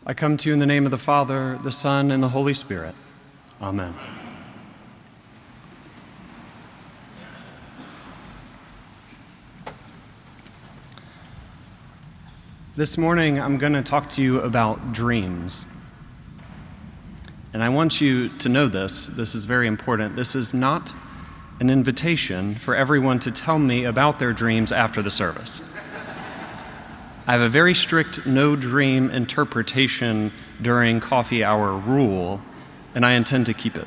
I come to you in the name of the Father, the Son, and the Holy Spirit. Amen. This morning, I'm going to talk to you about dreams. And I want you to know this. This is very important. This is not an invitation for everyone to tell me about their dreams after the service. I have a very strict no dream interpretation during coffee hour rule, and I intend to keep it.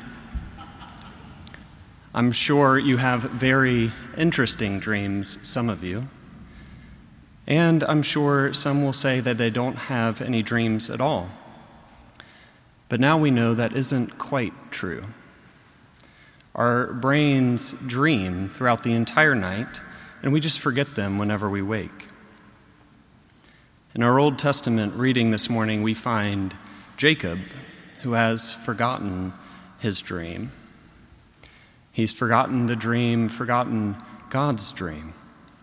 I'm sure you have very interesting dreams, some of you, and I'm sure some will say that they don't have any dreams at all. But now we know that isn't quite true. Our brains dream throughout the entire night, and we just forget them whenever we wake. In our Old Testament reading this morning, we find Jacob, who has forgotten his dream. He's forgotten the dream, forgotten God's dream.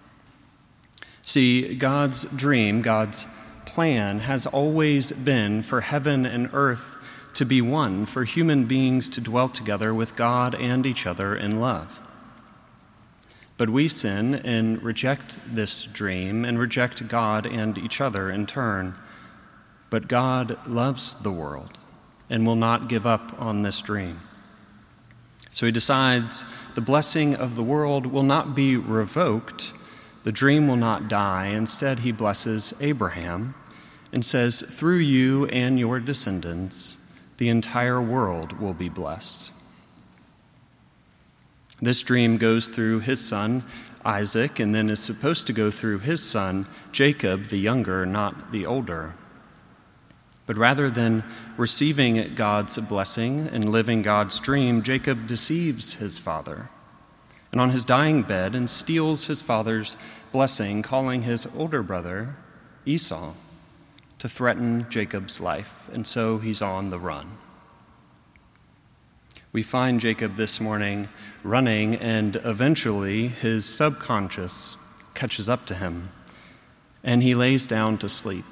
See, God's dream, God's plan, has always been for heaven and earth to be one, for human beings to dwell together with God and each other in love. But we sin and reject this dream and reject God and each other in turn. But God loves the world and will not give up on this dream. So he decides the blessing of the world will not be revoked. The dream will not die. Instead, he blesses Abraham and says, through you and your descendants, the entire world will be blessed. This dream goes through his son, Isaac, and then is supposed to go through his son, Jacob, the younger, not the older. But rather than receiving God's blessing and living God's dream, Jacob deceives his father, and on his dying bed, and steals his father's blessing, calling his older brother, Esau, to threaten Jacob's life, and so he's on the run. We find Jacob this morning running, and eventually his subconscious catches up to him, and he lays down to sleep.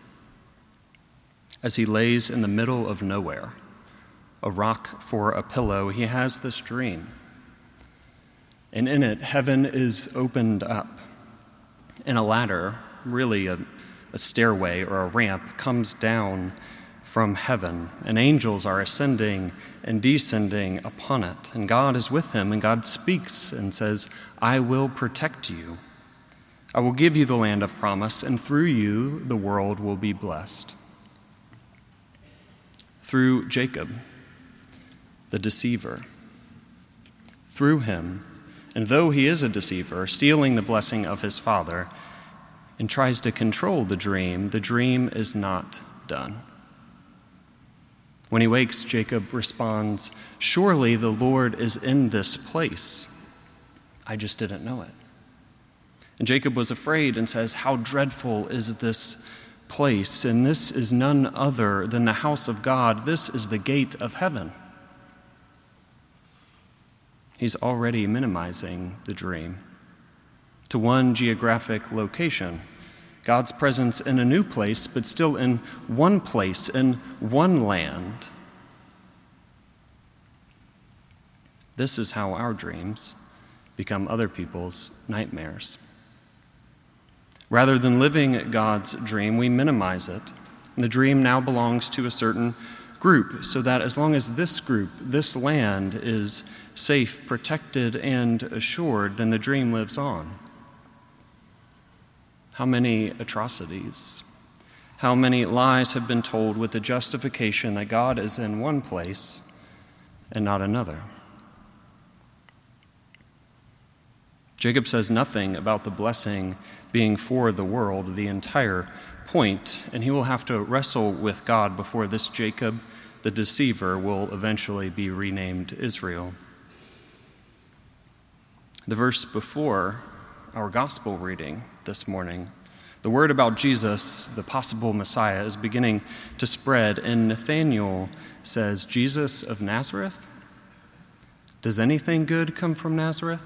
As he lays in the middle of nowhere, a rock for a pillow, he has this dream. And in it, heaven is opened up, and a ladder, really a stairway or a ramp, comes down from heaven, and angels are ascending and descending upon it. And God is with him, and God speaks and says, I will protect you. I will give you the land of promise, and through you the world will be blessed. Through Jacob, the deceiver. Through him, and though he is a deceiver, stealing the blessing of his father, and tries to control the dream is not done. When he wakes, Jacob responds, surely the Lord is in this place. I just didn't know it. And Jacob was afraid and says, how dreadful is this place? And this is none other than the house of God. This is the gate of heaven. He's already minimizing the dream to one geographic location. God's presence in a new place, but still in one place, in one land. This is how our dreams become other people's nightmares. Rather than living God's dream, we minimize it. And the dream now belongs to a certain group, so that as long as this group, this land, is safe, protected, and assured, then the dream lives on. How many atrocities, how many lies have been told with the justification that God is in one place and not another? Jacob says nothing about the blessing being for the world, the entire point, and he will have to wrestle with God before this Jacob, the deceiver, will eventually be renamed Israel. The verse before our gospel reading this morning, the word about Jesus, the possible Messiah, is beginning to spread, and Nathanael says, Jesus of Nazareth? Does anything good come from Nazareth?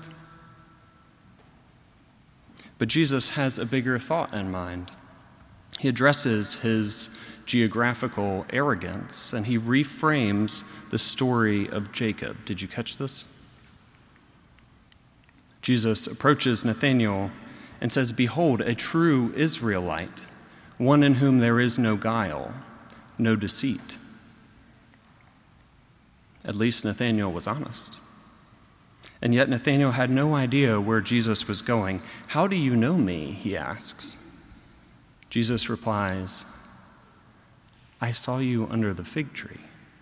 But Jesus has a bigger thought in mind. He addresses his geographical arrogance, and he reframes the story of Jacob. Did you catch this? Jesus approaches Nathanael and says, "Behold, a true Israelite, one in whom there is no guile, no deceit." At least Nathanael was honest. And yet Nathanael had no idea where Jesus was going. "How do you know me?" he asks. Jesus replies, "I saw you under the fig tree."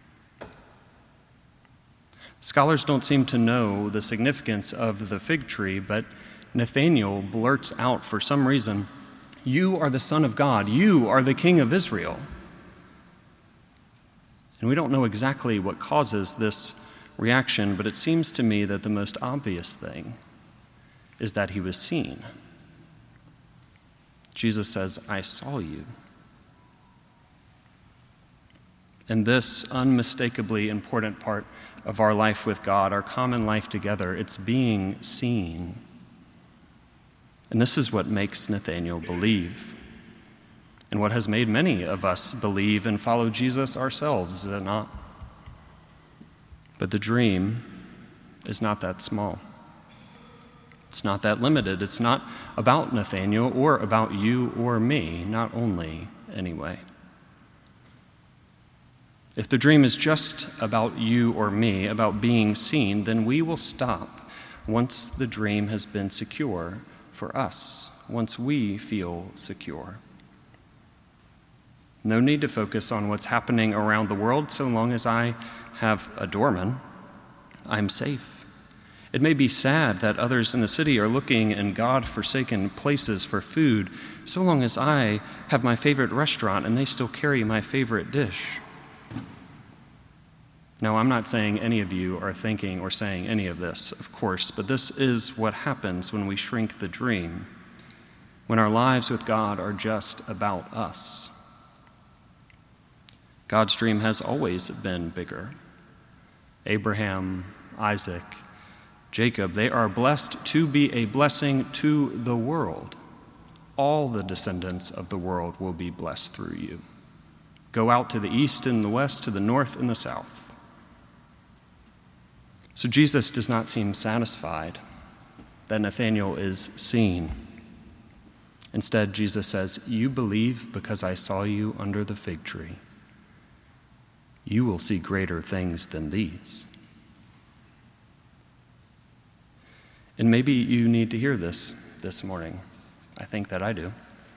Scholars don't seem to know the significance of the fig tree, but Nathanael blurts out for some reason, "You are the Son of God. You are the King of Israel." And we don't know exactly what causes this reaction, but it seems to me that the most obvious thing is that he was seen. Jesus says, "I saw you." And this unmistakably important part of our life with God, our common life together, it's being seen. And this is what makes Nathanael believe, and what has made many of us believe and follow Jesus ourselves, is it not? But the dream is not that small. It's not that limited. It's not about Nathanael or about you or me, not only anyway. If the dream is just about you or me, about being seen, then we will stop once the dream has been secure for us, once we feel secure. No need to focus on what's happening around the world so long as I have a doorman. I'm safe. It may be sad that others in the city are looking in God-forsaken places for food, so long as I have my favorite restaurant and they still carry my favorite dish. Now, I'm not saying any of you are thinking or saying any of this, of course, but this is what happens when we shrink the dream, when our lives with God are just about us. God's dream has always been bigger. Abraham, Isaac, Jacob, they are blessed to be a blessing to the world. All the descendants of the world will be blessed through you. Go out to the east and the west, to the north and the south. So Jesus does not seem satisfied that Nathanael is seen. Instead, Jesus says, "You believe because I saw you under the fig tree. You will see greater things than these." And maybe you need to hear this morning. I think that I do.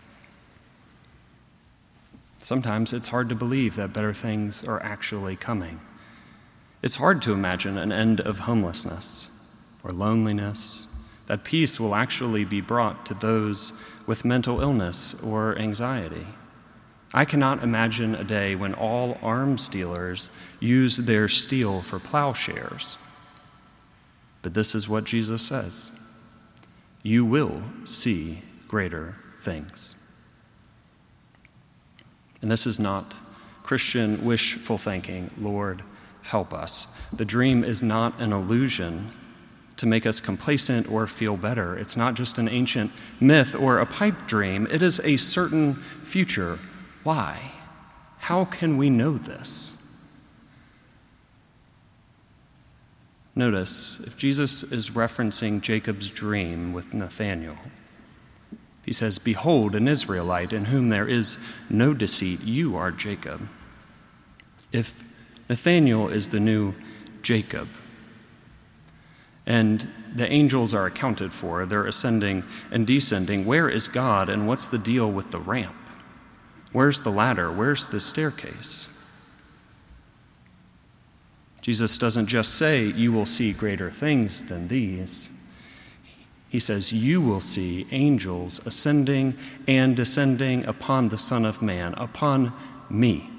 Sometimes it's hard to believe that better things are actually coming. It's hard to imagine an end of homelessness or loneliness, that peace will actually be brought to those with mental illness or anxiety. I cannot imagine a day when all arms dealers use their steel for plowshares. But this is what Jesus says: you will see greater things. And this is not Christian wishful thinking, Lord, help us. The dream is not an illusion to make us complacent or feel better. It's not just an ancient myth or a pipe dream. It is a certain future. Why? How can we know this? Notice, if Jesus is referencing Jacob's dream with Nathanael, he says, "Behold, an Israelite in whom there is no deceit. You are Jacob." If Nathanael is the new Jacob, and the angels are accounted for, they're ascending and descending, where is God, and what's the deal with the ramp? Where's the ladder? Where's the staircase? Jesus doesn't just say, "You will see greater things than these." He says, "You will see angels ascending and descending upon the Son of Man, upon me."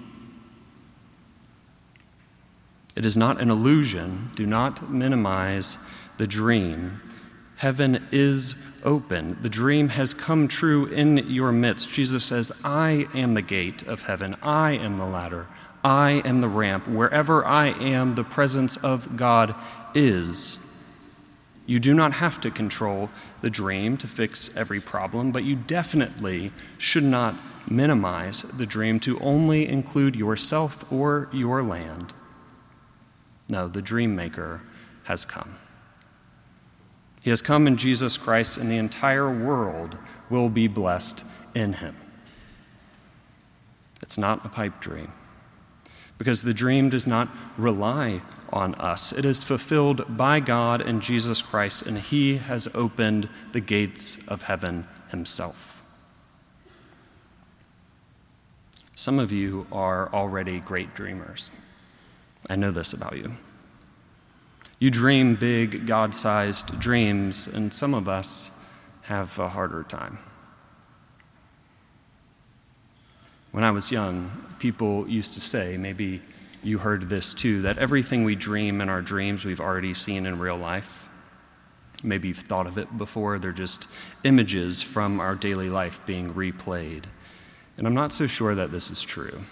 It is not an illusion. Do not minimize the dream. Heaven is open. The dream has come true in your midst. Jesus says, "I am the gate of heaven. I am the ladder. I am the ramp. Wherever I am, the presence of God is. You do not have to control the dream to fix every problem, but you definitely should not minimize the dream to only include yourself or your land. No, the dream maker has come. He has come in Jesus Christ, and the entire world will be blessed in him. It's not a pipe dream, because the dream does not rely on us. It is fulfilled by God in Jesus Christ, and he has opened the gates of heaven himself. Some of you are already great dreamers. I know this about you. You dream big, God-sized dreams, and some of us have a harder time. When I was young, people used to say, maybe you heard this too, that everything we dream in our dreams we've already seen in real life. Maybe you've thought of it before. They're just images from our daily life being replayed. And I'm not so sure that this is true.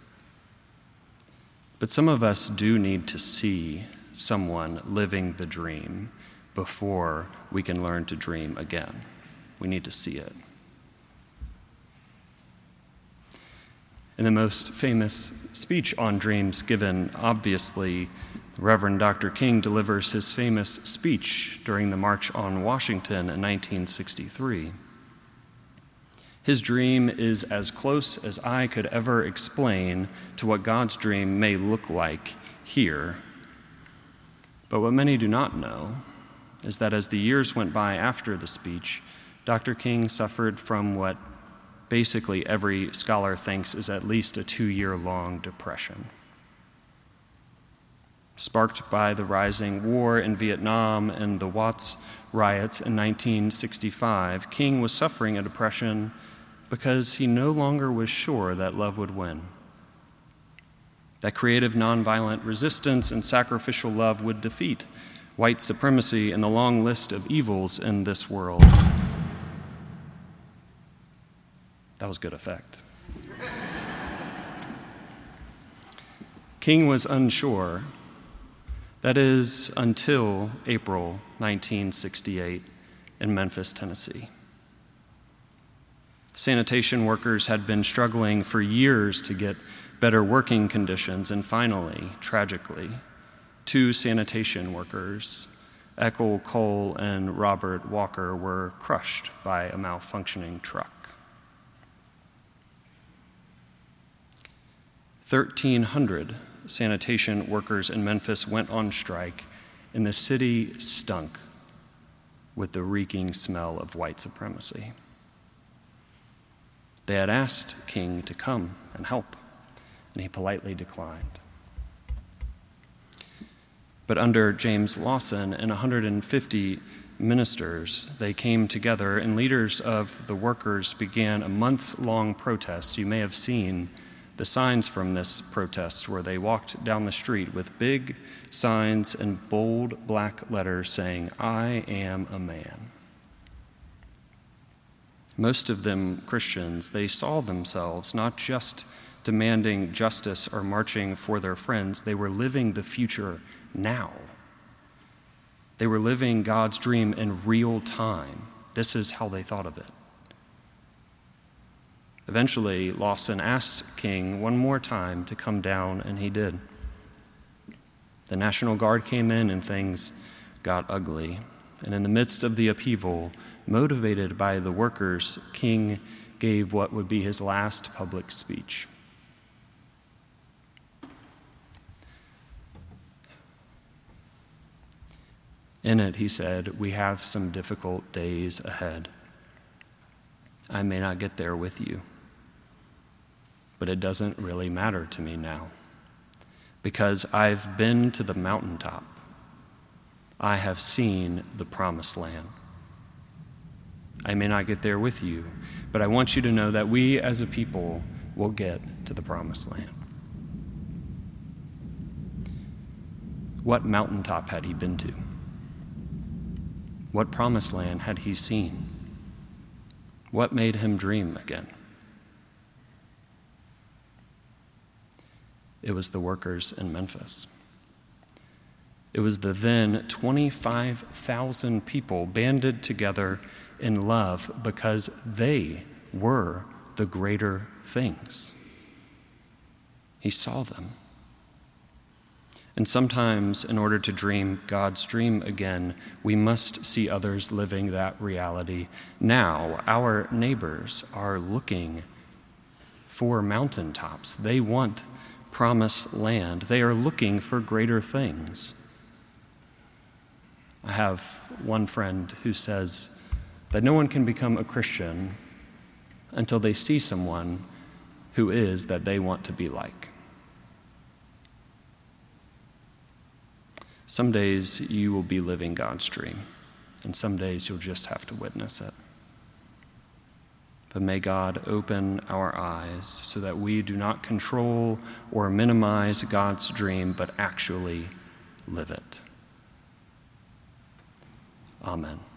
But some of us do need to see someone living the dream before we can learn to dream again. We need to see it. In the most famous speech on dreams given, obviously, Reverend Dr. King delivers his famous speech during the March on Washington in 1963. His dream is as close as I could ever explain to what God's dream may look like here. But what many do not know is that as the years went by after the speech, Dr. King suffered from what basically every scholar thinks is at least a 2-year-long depression. Sparked by the rising war in Vietnam and the Watts riots in 1965, King was suffering a depression because he no longer was sure that love would win, that creative nonviolent resistance and sacrificial love would defeat white supremacy and the long list of evils in this world. That was good effect. King was unsure. That is, until April 1968 in Memphis, Tennessee. Sanitation workers had been struggling for years to get better working conditions, and finally, tragically, 2 sanitation workers, Ethel Cole and Robert Walker, were crushed by a malfunctioning truck. 1,300 sanitation workers in Memphis went on strike, and the city stunk with the reeking smell of white supremacy. They had asked King to come and help, and he politely declined. But under James Lawson and 150 ministers, they came together, and leaders of the workers began a months-long protest. You may have seen the signs from this protest where they walked down the street with big signs and bold black letters saying, "I am a man." Most of them Christians. They saw themselves not just demanding justice or marching for their friends. They were living the future now. They were living God's dream in real time. This is how they thought of it. Eventually, Lawson asked King one more time to come down, and he did. The National Guard came in, and things got ugly. And in the midst of the upheaval, motivated by the workers, King gave what would be his last public speech. In it, he said, "We have some difficult days ahead. I may not get there with you, but it doesn't really matter to me now, because I've been to the mountaintop. I have seen the promised land. I may not get there with you, but I want you to know that we as a people will get to the promised land." What mountaintop had he been to? What promised land had he seen? What made him dream again? It was the workers in Memphis. It was the then 25,000 people banded together in love because they were the greater things. He saw them. And sometimes, in order to dream God's dream again, we must see others living that reality. Now, our neighbors are looking for mountaintops. They want promised land. They are looking for greater things. I have one friend who says that no one can become a Christian until they see someone who is that they want to be like. Some days you will be living God's dream, and some days you'll just have to witness it. But may God open our eyes so that we do not control or minimize God's dream, but actually live it. Amen.